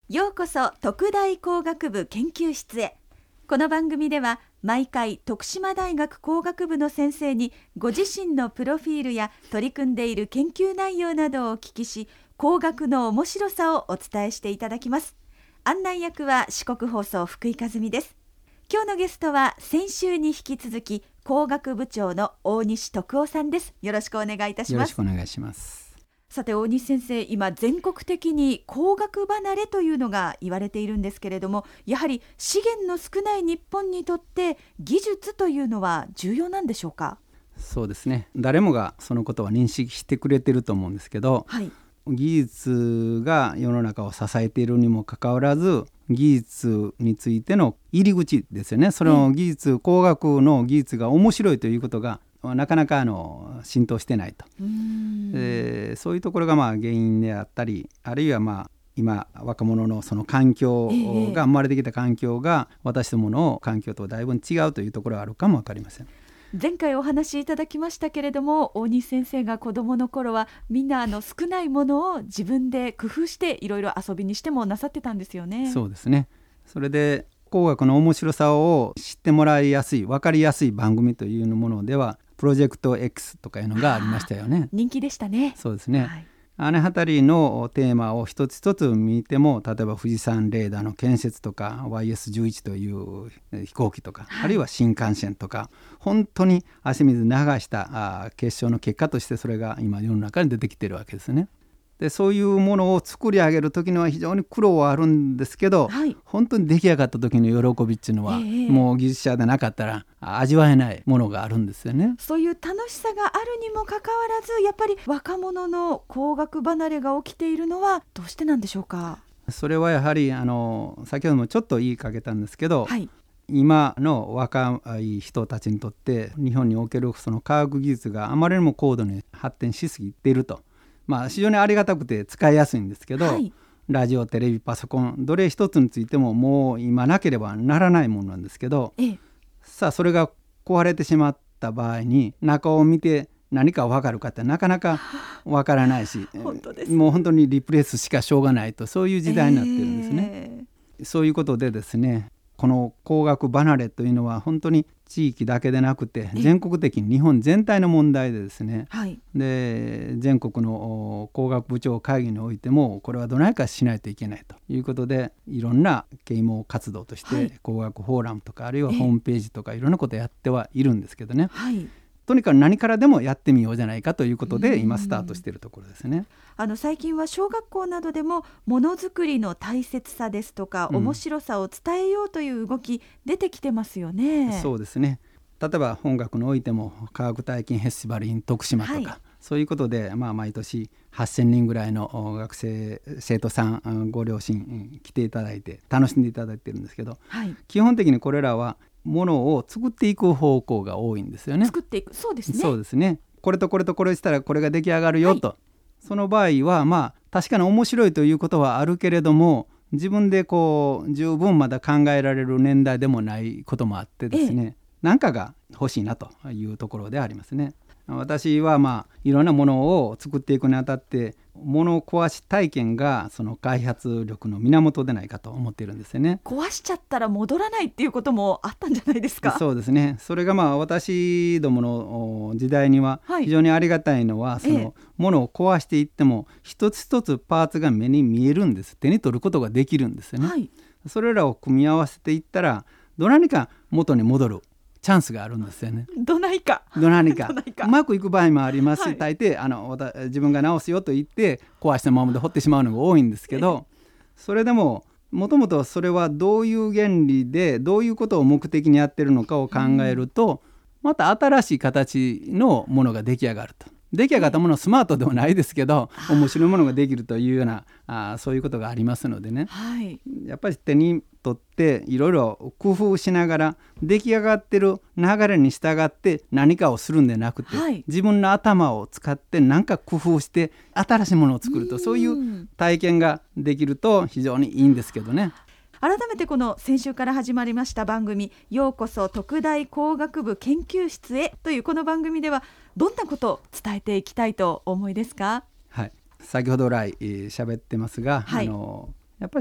ようこそ徳大工学部研究室へ。この番組では毎回徳島大学工学部の先生にご自身のプロフィールや取り組んでいる研究内容などをお聞きし、工学の面白さをお伝えしていただきます。案内役は四国放送福井和美です。今日のゲストは先週に引き続き工学部長の大西徳夫さんです。よろしくお願いいたします。 よろしくお願いします。 さて大西先生、今全国的に工学離れというのが言われているんですけれども、やはり資源の少ない日本にとって技術というのは重要なんでしょうか？ そうですね、誰もがそのことは認識してくれてると思うんですけど、 はい、 技術が世の中を支えているにもかかわらず、技術についての入り口ですよね。その技術、工学の技術が面白いということがなかなか浸透してないと。そういうところが原因であったり、あるいは今若者のその環境が、生まれてきた環境が私どもの環境とだいぶ違うというところがあるかも分かりません。 前回お話しいただきましたけれども、大西先生が子どもの頃はみんな少ないものを自分で工夫していろいろ遊びにしてもなさってたんですよね。 そうですね。それで工学の面白さを知ってもらいやすい、分かりやすい番組というものではプロジェクト X とかいうのがありましたよね。 人気でしたね。 そうですね、 はい、 あの辺りのテーマを一つ一つ見ても、例えば富士山レーダーの建設とか YS11 という飛行機とか、あるいは新幹線とか、本当に汗水流した結晶の結果としてそれが今世の中に出てきているわけですね。でそういうものを作り上げる時には非常に苦労はあるんですけど、 はい、 本当に出来上がった時の喜びっていうのは、もう技術者でなかったら味わえないものがあるんですよね。 そういう楽しさがあるにもかかわらず、やっぱり若者の工学離れが起きているのはどうしてなんでしょうか？ それはやはり先ほどもちょっと言いかけたんですけど、 はい、 今の若い人たちにとって日本におけるその科学技術があまりにも高度に発展しすぎていると。非常にありがたくて使いやすいんですけど、はい、ラジオ、テレビ、パソコン、どれ一つについてももう今なければならないものなんですけど、さあそれが壊れてしまった場合に中を見て何か分かるかってなかなか分からないし本当です。 もう本当にリプレイスしかしょうがないと、そういう時代になってるんですね。そういうことでですね、この工学離れというのは本当に地域だけでなくて全国的に日本全体の問題でですね、 はい、 で全国の工学部長会議においてもこれはどないかしないといけないということで、いろんな啓蒙活動として工学フォーラムとか、あるいはホームページとかいろんなことやってはいるんですけどね、 はい、 とにかく何からでもやってみようじゃないかということで今スタートしているところですね。 最近は小学校などでもものづくりの大切さですとか、面白さを伝えようという動き出てきてますよね。 そうですね。例えば本学においても科学体験フェスティバル in 徳島とか、はい、そういうことで、毎年8000人ぐらいの学生生徒さんご両親来ていただいて楽しんでいただいてるんですけど、はい、基本的にこれらはものを作っていく方向が多いんですよね。 作っていく、そうですね。 そうですね。これとこれとこれしたらこれが出来上がるよと、はい、その場合は確かに面白いということはあるけれども、自分で十分まだ考えられる年代でもないこともあってですね、何かが欲しいなというところでありますね。私はいろんなものを作っていくにあたって物を壊し体験がその開発力の源でないかと思っているんですよね。 壊しちゃったら戻らないっていうこともあったんじゃないですか？ そうですね。それが私どもの時代には非常にありがたいのは、その物を壊していっても一つ一つパーツが目に見えるんです。手に取ることができるんですよね、はい、それらを組み合わせていったらど何か元に戻るチャンスがあるんですよね。 どないかうまくいく場合もありますし、はい、大抵自分が直すよと言って壊したままで掘ってしまうのが多いんですけど、それでももともとそれはどういう原理でどういうことを目的にやってるのかを考えると、また新しい形のものが出来上がると。出来上がったものはスマートではないですけど、面白いものができるというようなそういうことがありますのでね、はい、やっぱり手に取っていろいろ工夫しながら出来上がってる流れに従って何かをするんでなくて、はい、自分の頭を使って何か工夫して新しいものを作ると、そういう体験ができると非常にいいんですけどね。 改めてこの先週から始まりました番組、ようこそ徳大工学部研究室へというこの番組ではどんなことを伝えていきたいとお思いですか？ はい、先ほど来喋ってますが、はい、やっぱり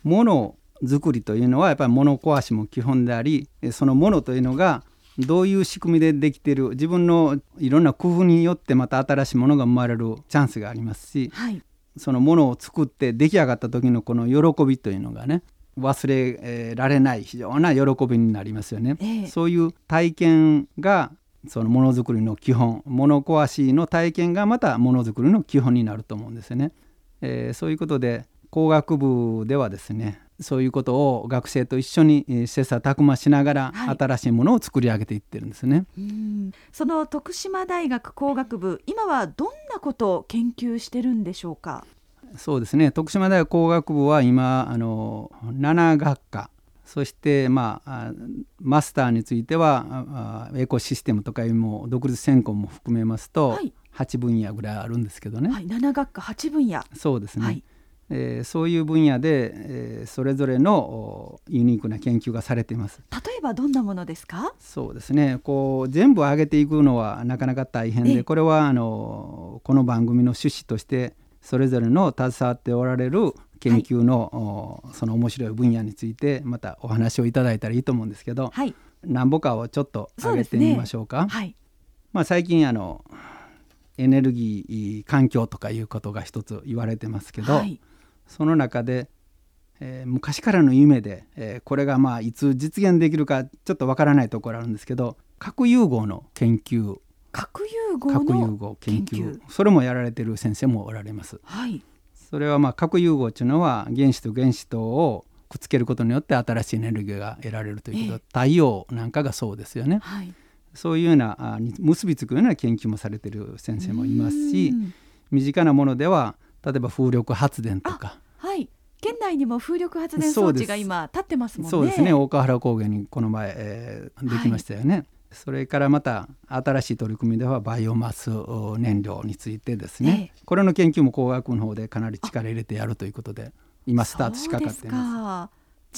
物作りというのはやっぱり物壊しも基本であり、その物というのがどういう仕組みでできている、自分のいろんな工夫によってまた新しいものが生まれるチャンスがありますし、はい、そのものを作って出来上がった時のこの喜びというのがね、忘れられない非常な喜びになりますよね。そういう体験がそのものづくりの基本、物壊しの体験がまたものづくりの基本になると思うんですよね。そういうことで工学部ではですね、そういうことを学生と一緒に切磋琢磨しながら新しいものを作り上げていってるんですね。 その徳島大学工学部、今はどんなことを研究してるんでしょうか。 そうですね、徳島大学工学部は今7学科、そしてマスターについてはエコシステムとかいうも独立専攻も含めますと、8分野ぐらいあるんですけどね。 7学科8分野。 そうですね。そういう分野で、それぞれのユニークな研究がされています。 例えばどんなものですか。 そうですね、こう全部上げていくのはなかなか大変で、これはこの番組の趣旨としてそれぞれの携わっておられる研究の、その面白い分野についてまたお話をいただいたらいいと思うんですけど、何ぼかをちょっと上げてみましょうか。最近エネルギー環境とかいうことが一つ言われてますけど、その中で、昔からの夢で、これがいつ実現できるかちょっとわからないところあるんですけど、核融合の研究、 核融合研究、 それもやられている先生もおられます。それは核融合というのは原子と原子とをくっつけることによって新しいエネルギーが得られるということ、太陽なんかがそうですよね。そういうような結びつくような研究もされている先生もいますし、身近なものでは例えば風力発電とか、 県内にも風力発電装置が今立ってますもんね。 そうですね、大川原高原にこの前、できましたよね。それからまた新しい取り組みではバイオマス燃料についてですね、これの研究も工学部の方でかなり力入れてやるということで今スタートしかかっています。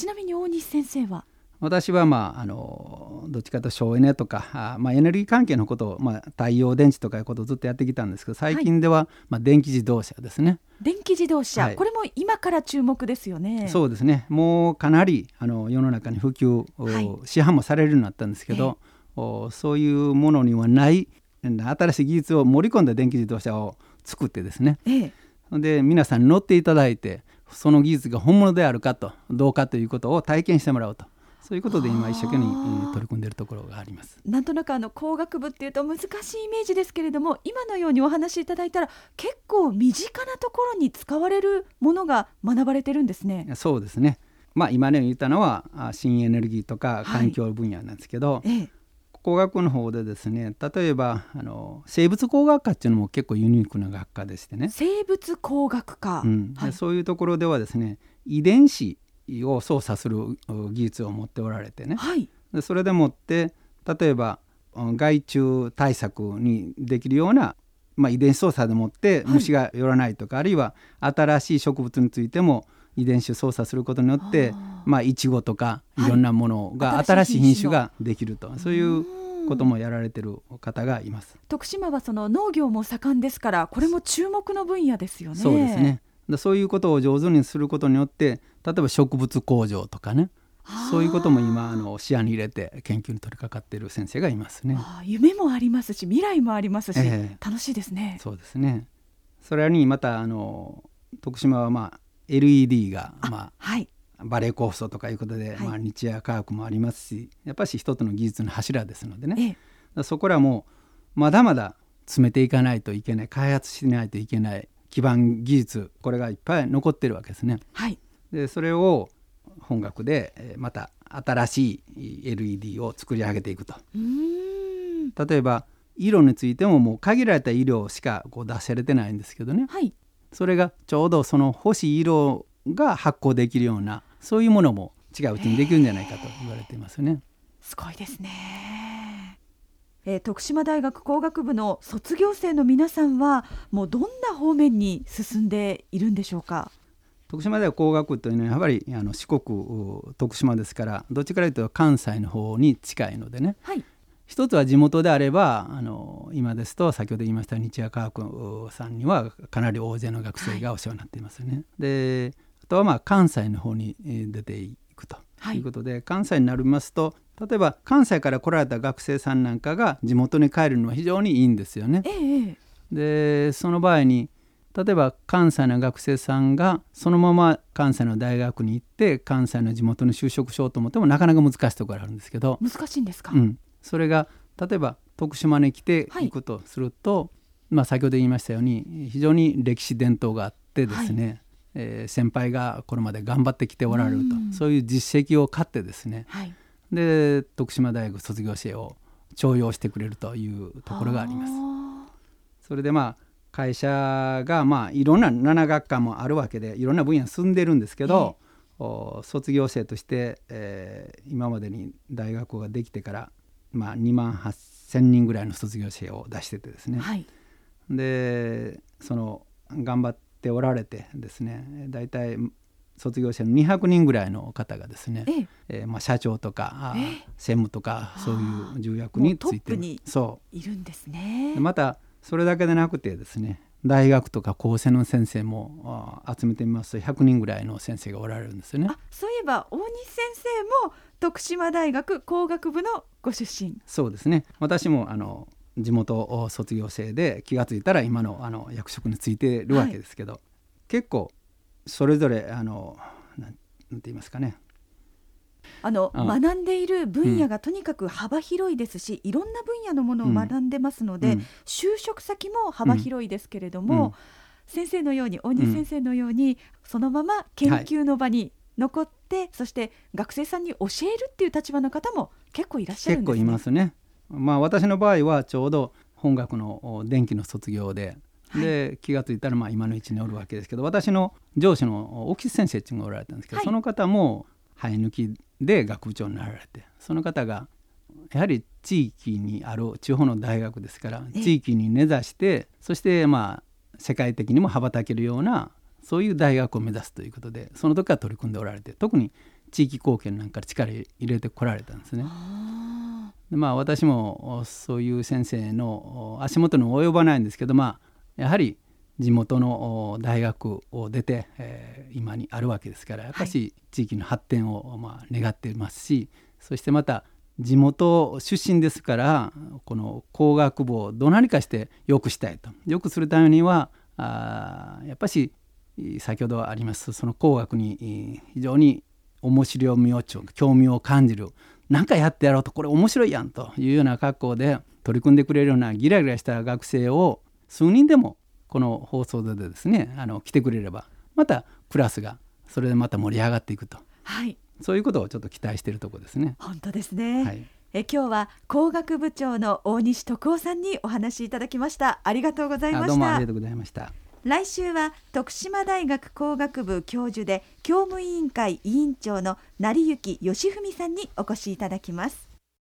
ちなみに大西先生は。 私はどっちかというと省エネとかエネルギー関係のことを、太陽電池とかいうことをずっとやってきたんですけど、最近では、電気自動車ですね。 電気自動車、これも今から注目ですよね。 そうですね、もうかなり世の中に普及、市販もされるようになったんですけど、そういうものにはない新しい技術を盛り込んだ電気自動車を作ってですね、で皆さんに乗っていただいて、その技術が本物であるかとどうかということを体験してもらうと、そういうことで今一生懸命取り組んでいるところがあります。 なんとなく工学部っていうと難しいイメージですけれども、今のようにお話しいただいたら結構身近なところに使われるものが学ばれてるんですね。 そうですね、今ね言ったのは新エネルギーとか環境分野なんですけど、工学の方でですね、例えば生物工学科っていうのも結構ユニークな学科でしてね。 生物工学科、 そういうところではですね、遺伝子を操作する技術を持っておられてね、でそれでもって例えば害虫対策にできるような、遺伝子操作でもって虫が寄らないとか、あるいは新しい植物についても遺伝子を操作することによってイチゴとかいろんなものが、新しい品種ができると、そういうこともやられてる方がいます。 徳島はその農業も盛んですから、これも注目の分野ですよね。 そうですね、そういうことを上手にすることによって、例えば植物工場とかね、そういうことも今視野に入れて研究に取り掛かっている先生がいますね。 夢もありますし未来もありますし、楽しいですね。 そうですね。それにまた徳島はLED がバレー構想とかいうことで、日夜科学もありますし、やっぱり一つの技術の柱ですのでね、そこらもまだまだ詰めていかないといけない、開発しないといけない基盤技術、これがいっぱい残ってるわけですね。でそれを本学でまた新しい LED を作り上げていくと。例えば色についてももう限られた色しか出されてないんですけどね、それがちょうどその欲しい色が発光できるような、そういうものも違ううちにできるんじゃないかと言われていますね。 すごいですね。徳島大学工学部の卒業生の皆さんはもうどんな方面に進んでいるんでしょうか。 徳島大学工学部というのはやはり四国徳島ですから、どっちかというと関西の方に近いのでね、一つは地元であれば今ですと先ほど言いました日夜科学さんにはかなり大勢の学生がお世話になっていますね。であとはまあ関西の方に出ていくということで、関西になりますと例えば関西から来られた学生さんなんかが地元に帰るのは非常にいいんですよね。でその場合に例えば関西の学生さんがそのまま関西の大学に行って関西の地元に就職しようと思ってもなかなか難しいところがあるんですけど。 難しいんですか？ それが例えば徳島に来ていくとすると、先ほど言いましたように非常に歴史伝統があってですね、先輩がこれまで頑張ってきておられると、そういう実績を買ってですね、で徳島大学卒業生を重用してくれるというところがあります。それで会社がいろんな7学科もあるわけでいろんな分野に住んでるんですけど、卒業生として、今までに大学ができてから2万8000人ぐらいの卒業生を出しててですね、でその頑張っておられてですね、だいたい卒業生の200人ぐらいの方がですね、社長とか専務とかそういう重役についてトップにいるんですね。 またそれだけでなくてですね、大学とか高専の先生も集めてみますと100人ぐらいの先生がおられるんですよね。 そういえば大西先生も徳島大学工学部のご出身。 そうですね。私も地元卒業生で気がついたら今の役職についているわけですけど、結構それぞれなんて言いますかね、 学んでいる分野がとにかく幅広いですし、いろんな分野のものを学んでますので、就職先も幅広いですけれども、先生のように大西先生のように、そのまま研究の場に残って、そして学生さんに教えるっていう立場の方も結構いらっしゃるんですね。 結構いますね。私の場合はちょうど本学の電気の卒業で、気がついたら今の位置におるわけですけど、私の上司の沖先生っていうのがおられたんですけど、その方も生え抜きで学部長になられて、その方がやはり地域にある地方の大学ですから、地域に根ざしてそして世界的にも羽ばたけるようなそういう大学を目指すということで、その時から取り組んでおられて、特に地域貢献なんか力入れてこられたんですね。で私もそういう先生の足元に及ばないんですけど、やはり地元の大学を出て、今にあるわけですから、やっぱり地域の発展を願っていますし、そしてまた地元出身ですから、この工学部をどうにかして良くしたいと。良くするためにはやっぱり先ほどありますその工学に非常に面白みを興味を感じる、なんかやってやろうと、これ面白いやんというような格好で取り組んでくれるようなギラギラした学生を数人でもこの放送でですね来てくれれば、またクラスがそれでまた盛り上がっていくと、そういうことをちょっと期待しているところですね。 本当ですね。今日は工学部長の大西徳夫さんにお話しいただきました。ありがとうございました。 どうもありがとうございました。 来週は徳島大学工学部教授で教務委員会委員長の成幸義文さんにお越しいただきます。